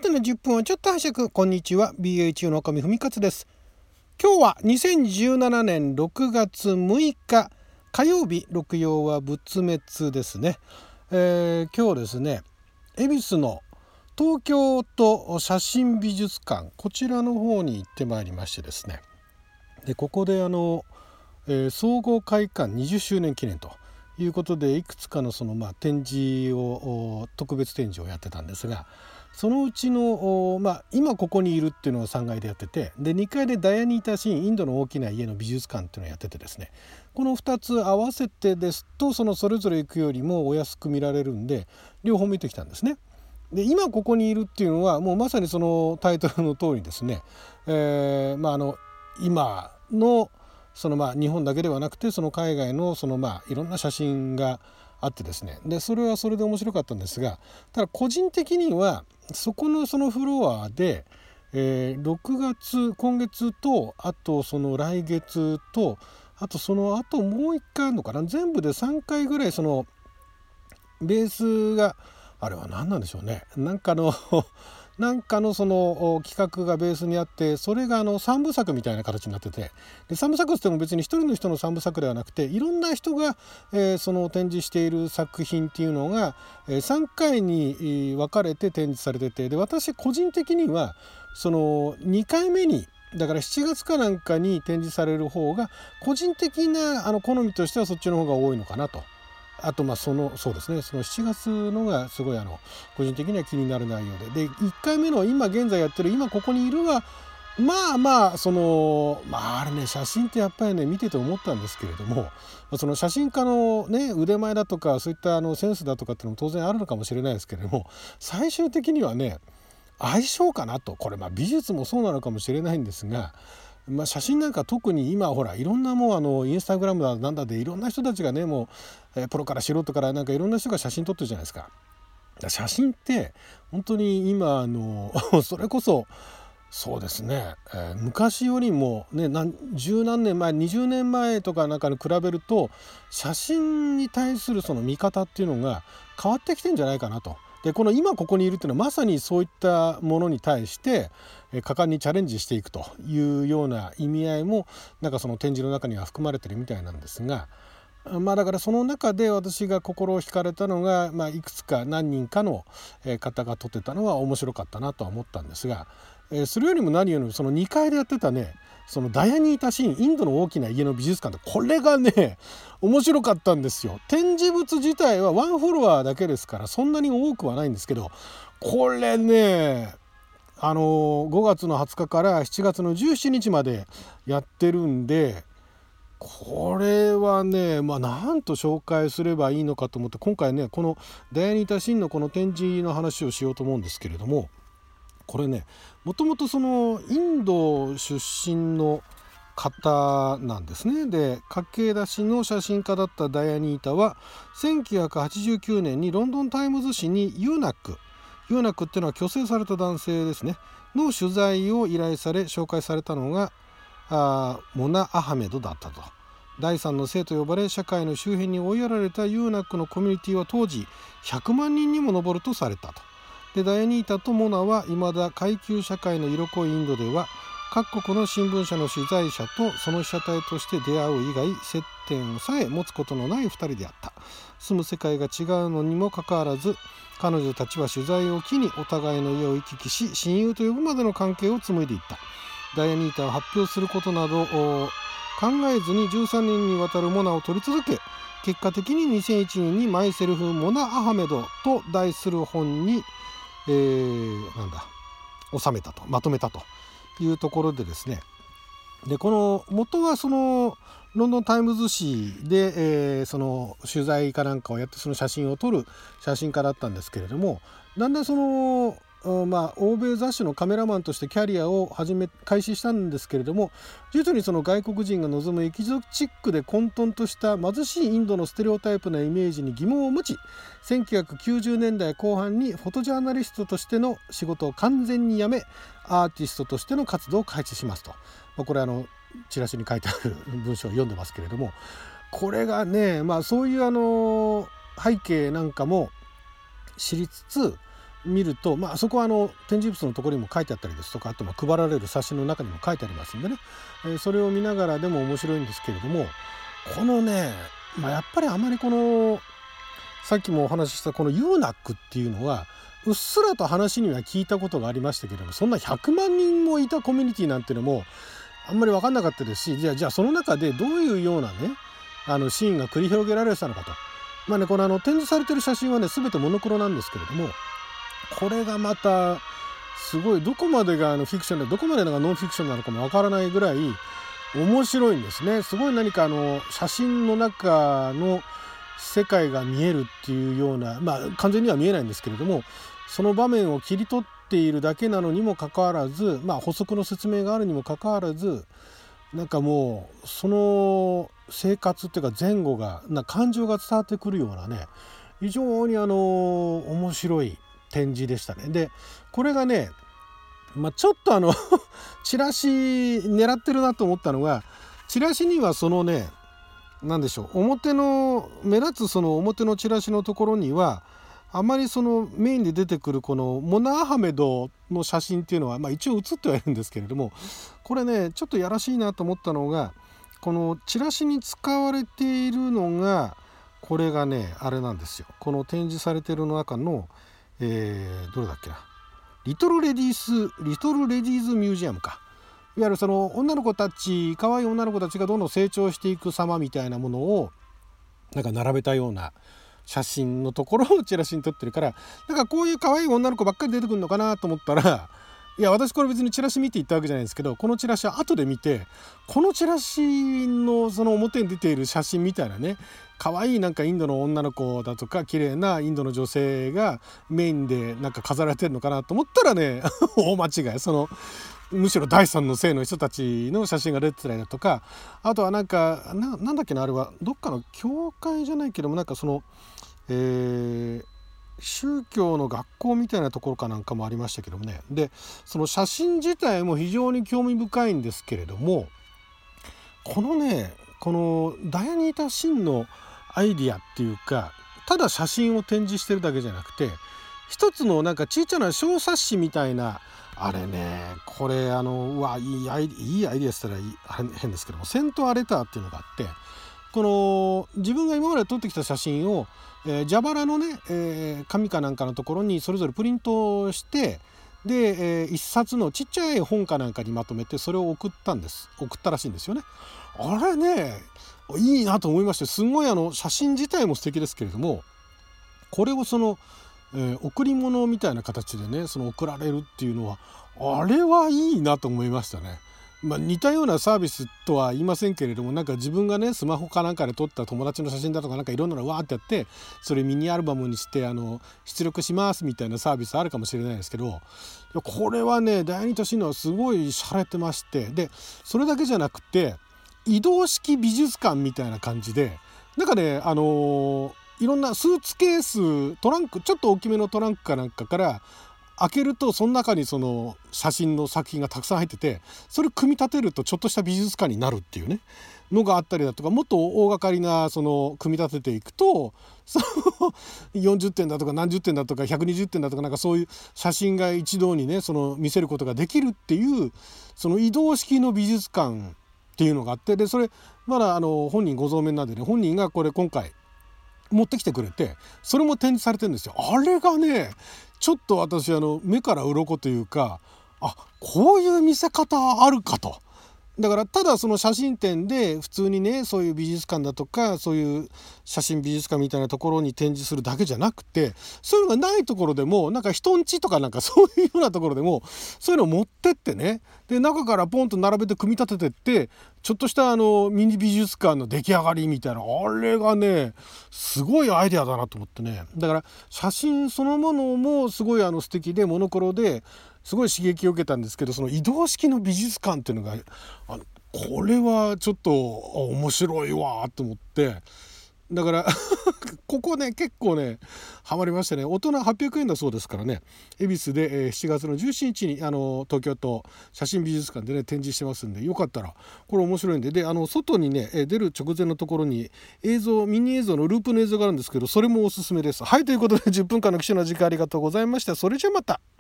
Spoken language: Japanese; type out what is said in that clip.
後の10分をちょっと拝借。こんにちは、 BHU の上文勝です。今日は2017年6月6日火曜日、六曜は仏滅ですね。今日ですね、恵比寿の東京都写真美術館、こちらの方に行ってまいりましてですね、でここで総合開館20周年記念ということで、いくつかの展示を特別展示をやってたんですが、そのうちの今ここにいるっていうのを3階でやってて、で2階でダイアニータシーン、インドの大きな家の美術館っていうのをやっててですね、この2つ合わせてですとそれぞれ行くよりもお安く見られるんで、両方見てきたんですね。で今ここにいるっていうのはもうまさにそのタイトルの通りですね、今の日本だけではなくて、その海外のいろんな写真があってですね、でそれはそれで面白かったんですが、ただ個人的にはそのフロアで、今月と、あと来月と、あともう1回あるのかな、全部で3回ぐらいベースがあれは何なんでしょうね、なんかの企画がベースにあって、それが3部作みたいな形になってて、で3部作って言っても別に一人の人の3部作ではなくて、いろんな人が、展示している作品っていうのが、3回に分かれて展示されてて、で私個人的には2回目にだから7月かなんかに展示される方が個人的な好みとしてはそっちの方が多いのかなと。あとそうですね、その7月のがすごい個人的には気になる内容で、1回目の今現在やってる今ここにいるはあれね、写真ってやっぱりね見てて思ったんですけれども、その写真家のね腕前だとか、そういったセンスだとかっていうのも当然あるのかもしれないですけれども、最終的にはね相性かなと。これ美術もそうなのかもしれないんですが、写真なんか特に今ほらいろんなインスタグラムだなんだでいろんな人たちがね、もうプロから素人からなんかいろんな人が写真撮ってるじゃないですか。写真って本当に今それこそそうですね、昔よりもね十何年前20年前とかなんかに比べると、写真に対するその見方っていうのが変わってきてんじゃないかなと。でこの今ここにいるっていうのはまさにそういったものに対して果敢にチャレンジしていくというような意味合いもなんかその展示の中には含まれてるみたいなんですが、だからその中で私が心を惹かれたのが、いくつか何人かの方が撮ってたのは面白かったなとは思ったんですが、それよりも何よりもその2階でやってたね、そのダイアニータシーン、インドの大きな家の美術館で、これがね面白かったんですよ。展示物自体はワンフロアだけですからそんなに多くはないんですけど、これね5月の20日から7月の17日までやってるんで、これはねなんと紹介すればいいのかと思って、今回ねこのダイアニータシーンのこの展示の話をしようと思うんですけれども、これねもともとインド出身の方なんですね。で駆け出しの写真家だったダイアニータは1989年にロンドンタイムズ紙にユーナックっていうのは虚勢された男性ですねの取材を依頼され、紹介されたのがモナ・アハメドだったと。第三の性と呼ばれ、社会の周辺に追いやられたユーナックのコミュニティは当時100万人にも上るとされたと。でダイアニータとモナは未だ階級社会の色濃いインドでは各国の新聞社の取材者とその被写体として出会う以外接点さえ持つことのない2人であった。住む世界が違うのにもかかわらず、彼女たちは取材を機にお互いの家を行き来し、親友と呼ぶまでの関係を紡いでいった。ダイアニータは発表することなど考えずに13年にわたるモナを撮り続け、結果的に2001年にマイセルフ・モナ・アハメドと題する本に収めたと、まとめたというところでですね、でこの元はロンドンタイムズ紙で、取材かなんかをやってその写真を撮る写真家だったんですけれども、だんだん欧米雑誌のカメラマンとしてキャリアを開始したんですけれども、徐々に外国人が望むエキゾチックで混沌とした貧しいインドのステレオタイプなイメージに疑問を持ち、1990年代後半にフォトジャーナリストとしての仕事を完全に辞め、アーティストとしての活動を開始しますと。これチラシに書いてある文章を読んでますけれども、これがねそういう背景なんかも知りつつ、 見ると、そこは展示物のところにも書いてあったりですとか、あと配られる冊子の中にも書いてありますんでね、それを見ながらでも面白いんですけれども、このね、やっぱりあまりさっきもお話ししたこのユーナックっていうのはうっすらと話には聞いたことがありましたけれども、そんな100万人もいたコミュニティなんていうのもあんまり分かんなかったですし、じゃあその中でどういうようなねシーンが繰り広げられてたのかと。この展示されてる写真はね全てモノクロなんですけれども、これがまたすごい、どこまでがフィクションでどこまでがノンフィクションなのかもわからないぐらい面白いんですね。すごい何か写真の中の世界が見えるっていうような、完全には見えないんですけれども、その場面を切り取っているだけなのにもかかわらず、補足の説明があるにもかかわらず、なんかもうその生活っていうか前後が感情が伝わってくるようなね、非常に面白い展示でしたね。でこれがね、ちょっとチラシ狙ってるなと思ったのが、チラシにはそのね、何でしょう、目立つその表のチラシのところにはあまりそのメインで出てくるこのモナ・アハメドの写真っていうのは、一応写ってはいるんですけれども、これねちょっとやらしいなと思ったのが、このチラシに使われているのがこれがねあれなんですよ。この展示されている中の、どれだっけな、リトルレディーズミュージアムか。いわゆるその女の子たち、可愛い女の子たちがどんどん成長していく様みたいなものを並べたような写真のところをチラシに撮ってるから、こういう可愛い女の子ばっかり出てくるのかなと思ったら、いや私これ別にチラシ見て行ったわけじゃないんですけど、このチラシは後で見て、このチラシのその表に出ている写真みたいなね、可愛いインドの女の子だとか綺麗なインドの女性がメインで飾られてるのかなと思ったらね大間違い。むしろ第三の性の人たちの写真が出てたりだとか、あとはなんだっけな、あれはどっかの教会じゃないけども、宗教の学校みたいなところかなんかもありましたけどもね。でその写真自体も非常に興味深いんですけれども、このダイアニータ・シンのアイディアっていうか、ただ写真を展示してるだけじゃなくて、一つのちっちゃな小冊子みたいな、あれね、これいいアイディアしたら変ですけども、セントアレターっていうのがあって、この自分が今まで撮ってきた写真を、蛇腹のね、紙かなんかのところにそれぞれプリントして、で、一冊のちっちゃい本かなんかにまとめてそれを送ったらしいんですよね。あれねいいなと思いまして、すごい写真自体も素敵ですけれども、これを贈り物みたいな形でね送られるっていうのは、あれはいいなと思いましたね。似たようなサービスとは言いませんけれども、自分がねスマホかなんかで撮った友達の写真だとかいろんなのわーってやって、それミニアルバムにして出力しますみたいなサービスあるかもしれないですけど、これはね第二都市のはすごい洒落てまして、でそれだけじゃなくて移動式美術館みたいな感じで、いろんなスーツケース、トランク、ちょっと大きめのトランクかなんかから開けると、その中にその写真の作品がたくさん入ってて、それ組み立てるとちょっとした美術館になるっていうねのがあったりだとか、もっと大掛かりな組み立てていくと40点だとか何十点だとか120点だとか、そういう写真が一堂にね見せることができるっていう、その移動式の美術館っていうのがあって、でそれまだ本人ご存命なんでね、本人がこれ今回持ってきてくれて、それも展示されてるんですよ。あれがねちょっと私目から鱗というか、こういう見せ方あるかと。だからただその写真展で普通にねそういう美術館だとか、そういう写真美術館みたいなところに展示するだけじゃなくて、そういうのがないところでも人ん家とかそういうようなところでもそういうのを持ってってね、で中からポンと並べて組み立ててって、ちょっとしたミニ美術館の出来上がりみたいな、あれがねすごいアイデアだなと思ってね。だから写真そのものもすごい素敵でモノクロですごい刺激を受けたんですけど、その移動式の美術館っていうのがこれはちょっと面白いわと思って、 だからここね結構ねハマりましたね。大人800円だそうですからね。恵比寿で、7月の17日に東京都写真美術館でね展示してますんで、よかったらこれ面白いんで、外にね出る直前のところにミニ映像のループの映像があるんですけど、それもおすすめです。はい、ということで10分間の記者の時間ありがとうございました。それじゃまた。